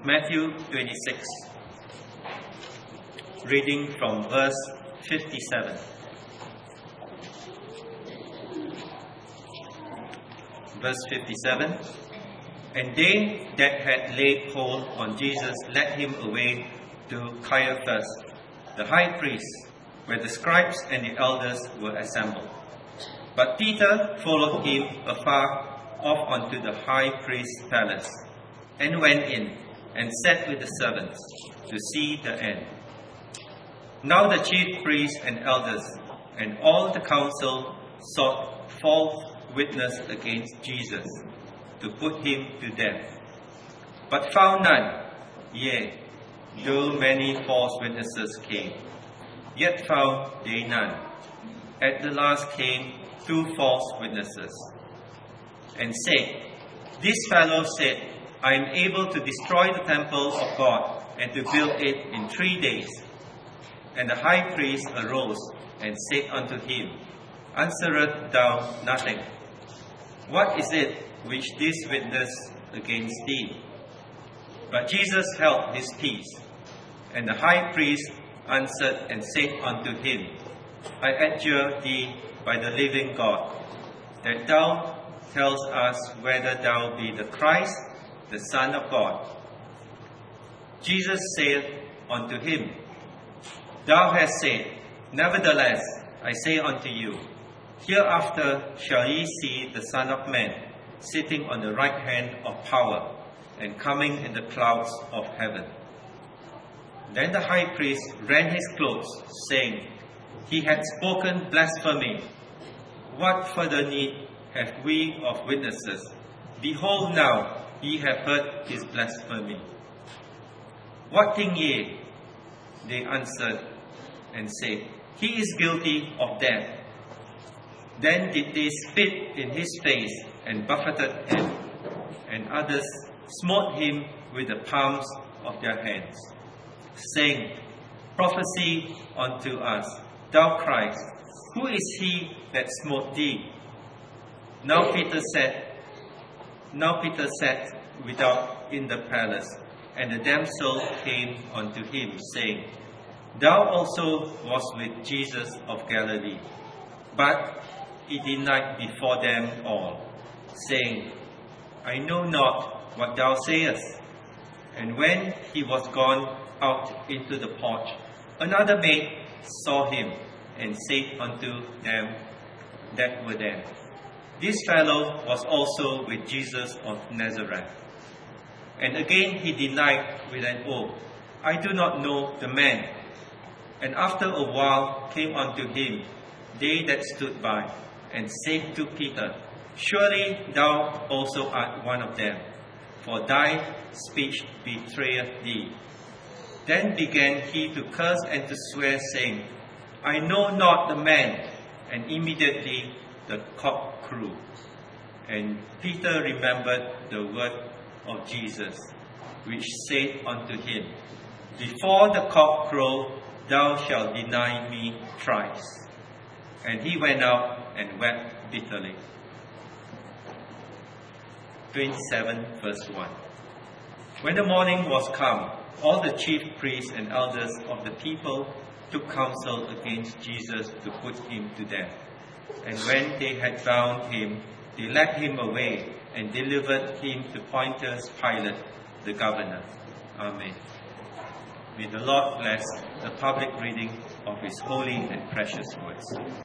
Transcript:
Matthew 26, reading from verse 57. Verse 57, And they that had laid hold on Jesus led him away to Caiaphas, the high priest, where the scribes and the elders were assembled. But Peter followed him afar off unto the high priest's palace, and went in, and sat with the servants, to see the end. Now the chief priests and elders, and all the council, sought false witness against Jesus, to put him to death. But found none, yea, though many false witnesses came, yet found they none. At the last came 2 false witnesses, and said, This fellow said, I am able to destroy the temple of God, and to build it in 3 days. And the high priest arose, and said unto him, Answerest thou nothing? What is it which this witness against thee? But Jesus held his peace. And the high priest answered and said unto him, I adjure thee by the living God, that thou tellest us whether thou be the Christ, the Son of God. Jesus said unto him, Thou hast said, Nevertheless, I say unto you, hereafter shall ye see the Son of Man sitting on the right hand of power, and coming in the clouds of heaven. Then the high priest rent his clothes, saying, He hath spoken blasphemy. What further need have we of witnesses? Behold now, ye have heard his blasphemy. What think ye? They answered and said, He is guilty of death. Then did they spit in his face, and buffeted him, and others smote him with the palms of their hands, saying, Prophesy unto us, thou Christ, who is he that smote thee? Now Peter sat without in the palace, and the damsel came unto him, saying, Thou also wast with Jesus of Galilee. But he denied before them all, saying, I know not what thou sayest. And when he was gone out into the porch, another maid saw him, and said unto them that were there, This fellow was also with Jesus of Nazareth. And again he denied with an oath, I do not know the man. And after a while came unto him they that stood by, and said to Peter, Surely thou also art one of them, for thy speech betrayeth thee. Then began he to curse and to swear, saying, I know not the man. And immediately the cock crew. And Peter remembered the word of Jesus, which said unto him, Before the cock crow, thou shalt deny me thrice. And he went out and wept bitterly. 27 verse 1. When the morning was come, all the chief priests and elders of the people took counsel against Jesus to put him to death. And when they had bound him, they led him away and delivered him to Pontius Pilate, the governor. Amen. May the Lord bless the public reading of his holy and precious words.